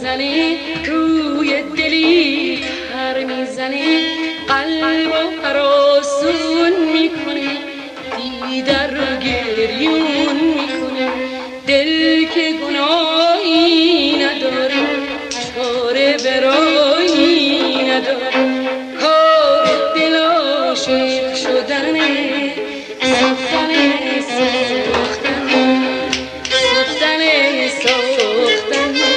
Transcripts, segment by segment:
میزنه روی دلی پر میزنه قلب و هراسون میکنه دیدر رو گریون میکنه دل که گناهی نداره چاره برایی نداره کار دل عاشق شدنه سوختنه سوختنه سوختنه سوختنه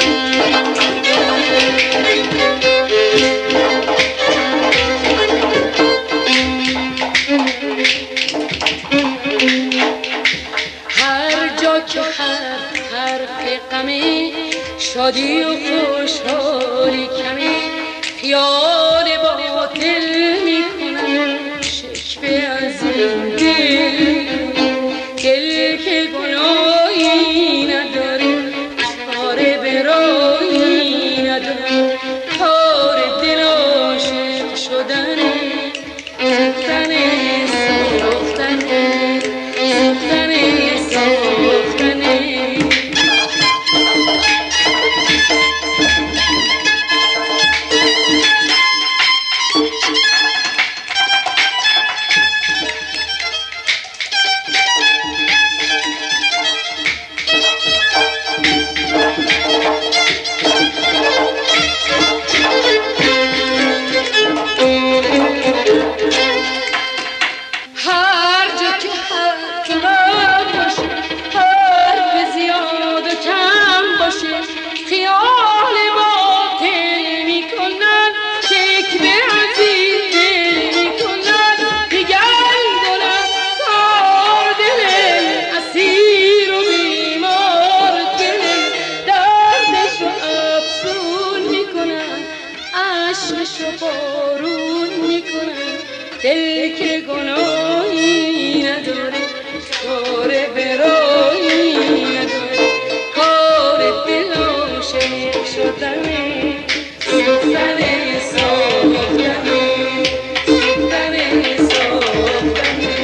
هر جا که حرف غمه شادی و خوشحالی کمه خیال باطل میکنم شکوه از این دل که گناهی نداره چاره برایی نداره کار دل عاشق شدنه سوختنه سوختنه سوختنه سوختنه دل که گناهی نداره چاره برایی نداره کار دل عاشق شدنه سوختنه سوختنه سوختنه سوختنه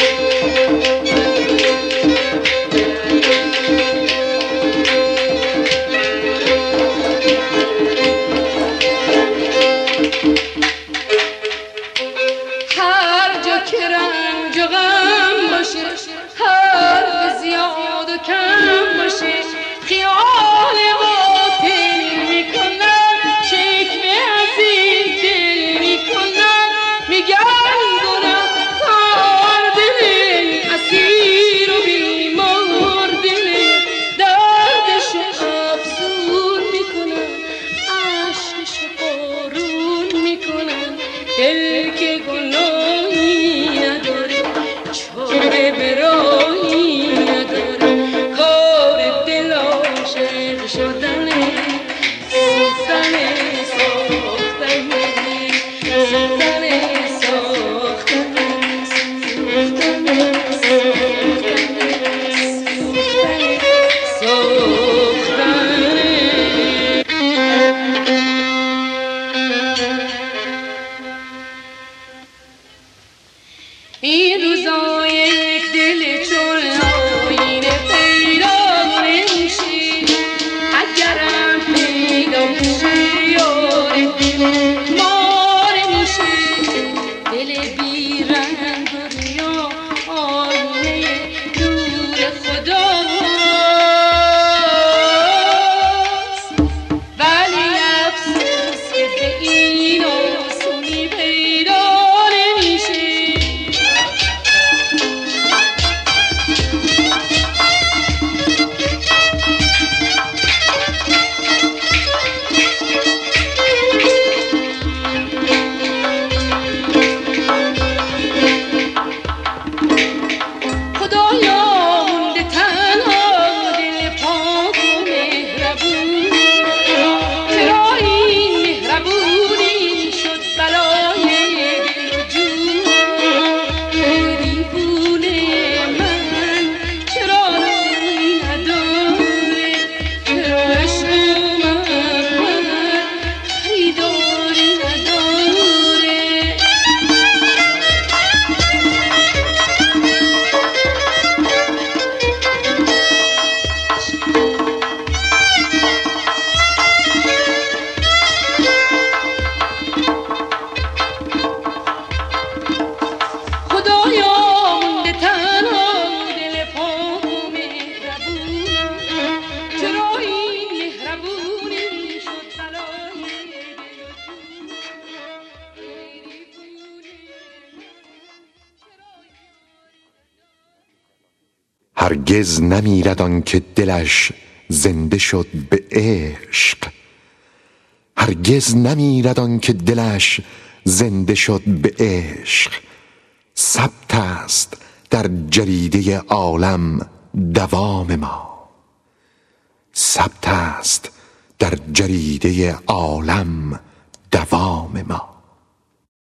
که رنج و غم باشه حرف زیاد و کم باشه خیال باطل میکنن شکوه از این دل میکنن میگن گناه کار دل اسیر و بیمار دل دردشو افزون میکنن عشقشو بارون میکنن دل که گناهی نداره چاره برایی نداره کار دل عاشق شدنه سوختنه سوختنه سوختنه سوختنه سوختنه سوختنه سوختنه این روزا یک دل چون آینه پیدا نمیشه اگرم پیدا میشه یار دل ما نمیشه دل بی رنگ و ریا آینه نور خداست ولی افسوس که به این آسونی پیدا نمیشه هرگز نمیرد آن که دلش زنده شد به عشق. هرگز نمیرد آن که دلش زنده شد به عشق. ثبت است در جریده عالم دوام ما. ثبت است در جریده عالم دوام ما.